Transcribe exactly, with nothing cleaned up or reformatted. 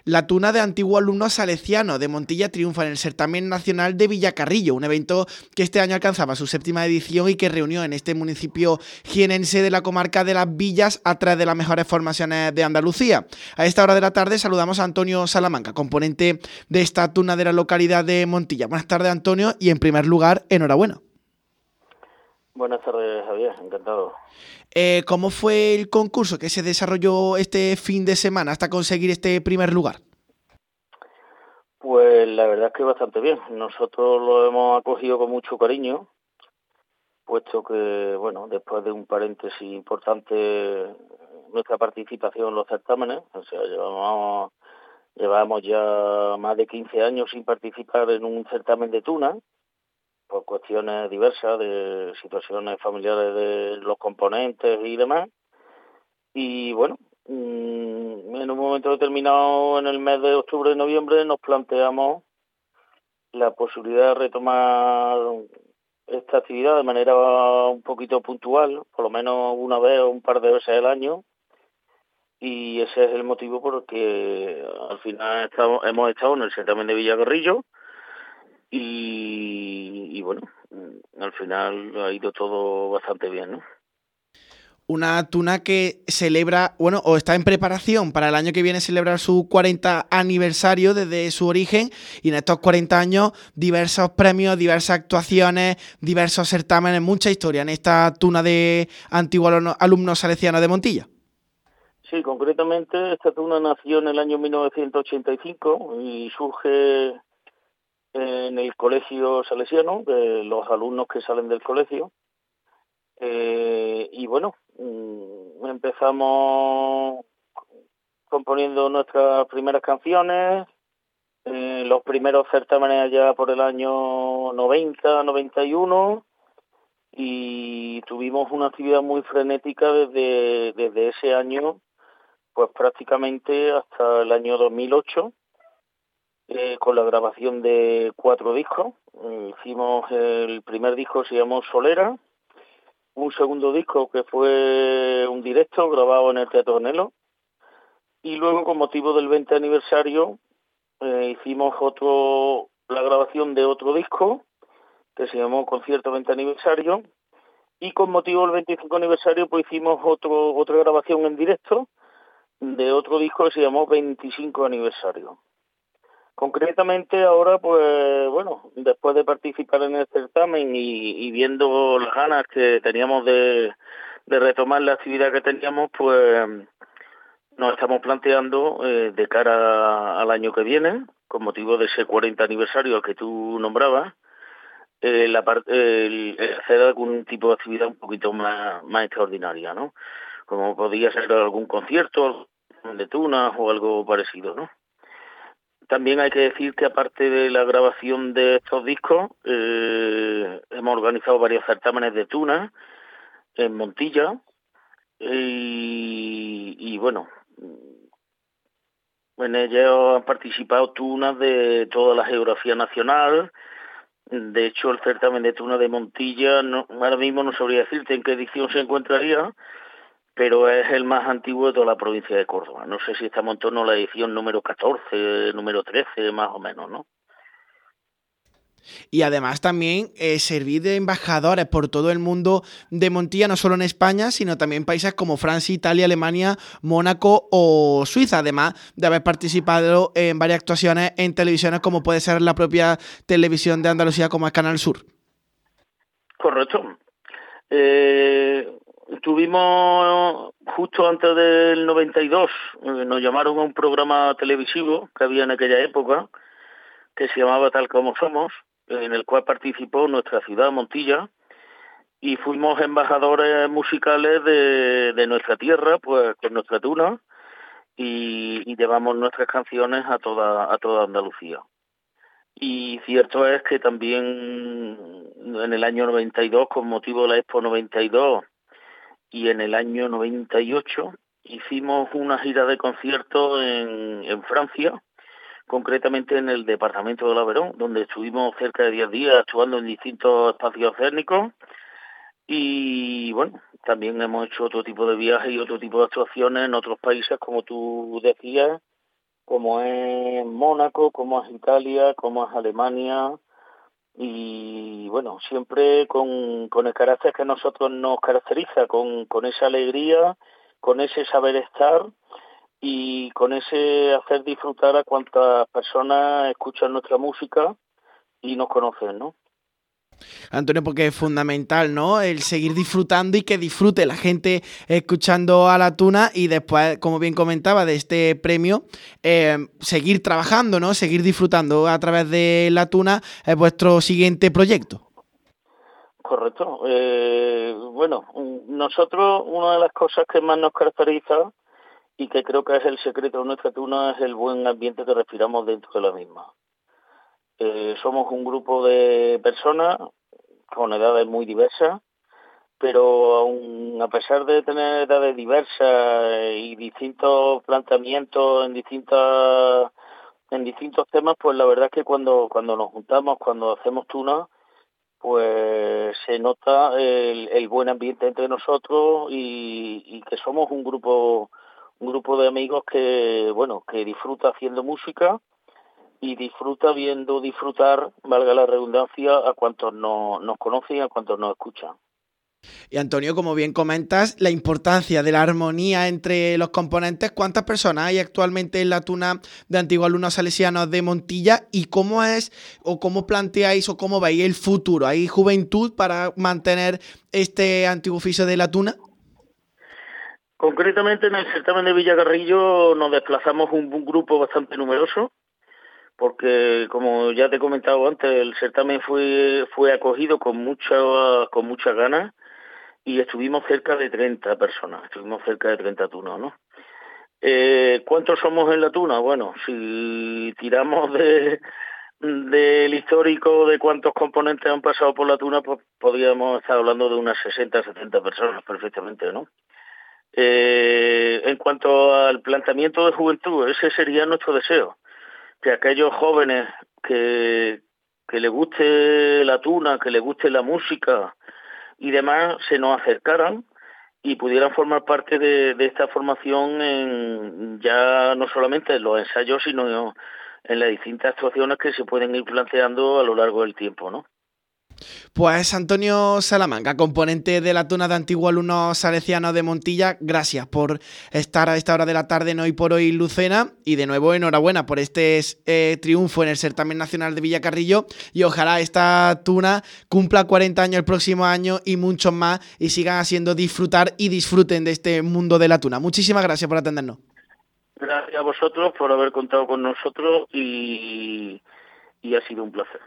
La tuna de antiguos alumnos salesianos de Montilla triunfa en el certamen nacional de Villacarrillo, un evento que este año alcanzaba su séptima edición y que reunió en este municipio jienense de la comarca de Las Villas a tres de las mejores formaciones de Andalucía. A esta hora de la tarde saludamos a Antonio Salamanca, componente de esta tuna de la localidad de Montilla. Buenas tardes, Antonio, y en primer lugar, enhorabuena. Buenas tardes, Javier, encantado. Eh, ¿Cómo fue el concurso que se desarrolló este fin de semana hasta conseguir este primer lugar? Pues la verdad es que bastante bien. Nosotros lo hemos acogido con mucho cariño, puesto que, bueno, después de un paréntesis importante, nuestra participación en los certámenes, o sea, llevamos, llevamos ya más de quince años sin participar en un certamen de tuna, por cuestiones diversas de situaciones familiares de los componentes y demás. Y bueno, en un momento determinado, en el mes de octubre y noviembre, nos planteamos la posibilidad de retomar esta actividad de manera un poquito puntual, por lo menos una vez o un par de veces al año, y ese es el motivo por el que al final estamos, hemos estado en el certamen de Villacarrillo y, y bueno, al final ha ido todo bastante bien, ¿no? Una tuna que celebra, bueno, o está en preparación para el año que viene celebrar su cuarenta aniversario desde su origen, y en estos cuarenta años diversos premios, diversas actuaciones, diversos certámenes, mucha historia en esta tuna de antiguos alumnos salesianos de Montilla. Sí, concretamente esta tuna nació en el año mil novecientos ochenta y cinco y surge en el colegio salesiano, de los alumnos que salen del colegio. Eh, y bueno, mmm, empezamos componiendo nuestras primeras canciones, eh, los primeros certámenes allá por el año noventa, noventa y uno, y tuvimos una actividad muy frenética desde, desde ese año, pues prácticamente hasta el año dos mil ocho, eh, con la grabación de cuatro discos. Eh, hicimos el primer disco, se llamó Solera, un segundo disco que fue un directo grabado en el Teatro Nelo, y luego con motivo del veinte aniversario eh, hicimos otro la grabación de otro disco que se llamó Concierto veinte aniversario, y con motivo del veinticinco aniversario pues hicimos otro otra grabación en directo de otro disco que se llamó veinticinco aniversario. Concretamente ahora, pues bueno, después de participar en el certamen y, y viendo las ganas que teníamos de, de retomar la actividad que teníamos, pues nos estamos planteando eh, de cara al año que viene, con motivo de ese cuarenta aniversario al que tú nombrabas, eh, la parte, el, el hacer algún tipo de actividad un poquito más, más extraordinaria, ¿no? Como podía ser algún concierto de tunas o algo parecido, ¿no? También hay que decir que aparte de la grabación de estos discos, eh, hemos organizado varios certámenes de tuna en Montilla y, y bueno, en ellos han participado tunas de toda la geografía nacional. De hecho, el certamen de tuna de Montilla, no, ahora mismo no sabría decirte en qué edición se encontraría, pero es el más antiguo de toda la provincia de Córdoba. No sé si estamos en torno a la edición número catorce, número trece, más o menos, ¿no? Y además también eh, servir de embajadores por todo el mundo de Montilla, no solo en España, sino también países como Francia, Italia, Alemania, Mónaco o Suiza, además de haber participado en varias actuaciones en televisiones como puede ser la propia televisión de Andalucía como es Canal Sur. Correcto. Eh, tuvimos, justo antes del noventa y dos, eh, nos llamaron a un programa televisivo que había en aquella época, que se llamaba Tal Como Somos, en el cual participó nuestra ciudad, Montilla, y fuimos embajadores musicales de, de nuestra tierra, pues con nuestra tuna, y, y llevamos nuestras canciones a toda, a toda Andalucía. Y cierto es que también en el año noventa y dos, con motivo de la Expo noventa y dos, y en el año noventa y ocho, hicimos una gira de conciertos en, en Francia, concretamente en el departamento de Aveyron, donde estuvimos cerca de diez días actuando en distintos espacios escénicos. Y bueno, también hemos hecho otro tipo de viajes y otro tipo de actuaciones en otros países, como tú decías, como es Mónaco, como es Italia, como es Alemania, y bueno, siempre con, con el carácter que a nosotros nos caracteriza, con, con esa alegría, con ese saber estar y con ese hacer disfrutar a cuantas personas escuchan nuestra música y nos conocen, ¿no? Antonio, porque es fundamental, ¿no? El seguir disfrutando y que disfrute la gente escuchando a la Tuna y después, como bien comentaba, de este premio, eh, seguir trabajando, ¿no? Seguir disfrutando a través de la Tuna es vuestro siguiente proyecto. Correcto. Eh, bueno, nosotros una de las cosas que más nos caracteriza y que creo que es el secreto de nuestra tuna es el buen ambiente que respiramos dentro de la misma. Eh, somos un grupo de personas con edades muy diversas, pero aun a pesar de tener edades diversas y distintos planteamientos en distintas en distintos temas, pues la verdad es que cuando cuando nos juntamos, cuando hacemos tuna, pues se nota el, el buen ambiente entre nosotros y, y que somos un grupo un grupo de amigos que bueno que disfruta haciendo música y disfruta viendo disfrutar, valga la redundancia, a cuantos no, nos conocen y a cuantos nos escuchan. Y Antonio, como bien comentas, la importancia de la armonía entre los componentes. ¿Cuántas personas hay actualmente en la Tuna de antiguos alumnos salesianos de Montilla? ¿Y cómo es o cómo planteáis o cómo veis el futuro? ¿Hay juventud para mantener este antiguo oficio de la Tuna? Concretamente en el certamen de Villacarrillo nos desplazamos un, un grupo bastante numeroso, porque como ya te he comentado antes, el certamen fue fue acogido con mucha con muchas ganas y estuvimos cerca de treinta personas, estuvimos cerca de treinta tunas, ¿no? Eh, ¿Cuántos somos en la tuna? Bueno, si tiramos de del histórico de cuántos componentes han pasado por la tuna, pues podríamos estar hablando de unas sesenta, setenta personas perfectamente, ¿no? Eh, en cuanto al planteamiento de juventud, ese sería nuestro deseo, que aquellos jóvenes que, que les guste la tuna, que les guste la música y demás, se nos acercaran y pudieran formar parte de, de esta formación en, ya no solamente en los ensayos, sino en las distintas actuaciones que se pueden ir planteando a lo largo del tiempo, ¿no? Pues Antonio Salamanca, componente de la Tuna de antiguos alumnos salesianos de Montilla, gracias por estar a esta hora de la tarde en Hoy por Hoy Lucena y de nuevo enhorabuena por este eh, triunfo en el certamen nacional de Villacarrillo y ojalá esta Tuna cumpla cuarenta años el próximo año y muchos más y sigan haciendo disfrutar y disfruten de este mundo de la Tuna. Muchísimas gracias por atendernos. Gracias a vosotros por haber contado con nosotros y, y ha sido un placer.